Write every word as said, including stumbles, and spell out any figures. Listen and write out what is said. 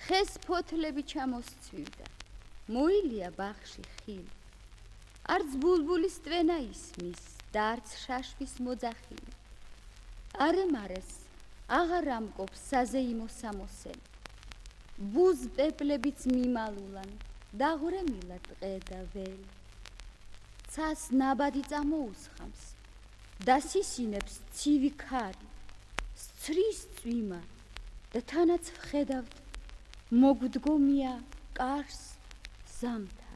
ხეს ფოთლები ჩამოსცვივდა, მოილია ბაღში ხილი. არც ბულბულის ტვენა ისმის და არც შაშვის მოძახილი. არემარეს აღარ ამკობს საზეიმო სამოსელი. ბუზ პეპლებიც მიმალულან დაღვრემილა ტყე და ველი. ცას ნაბადი წამოუსხამს და სისინებს ცივი ქარი. სწრის წვიმა და თანაც ვხედავთ მოგდგომია კარს ზამთარ.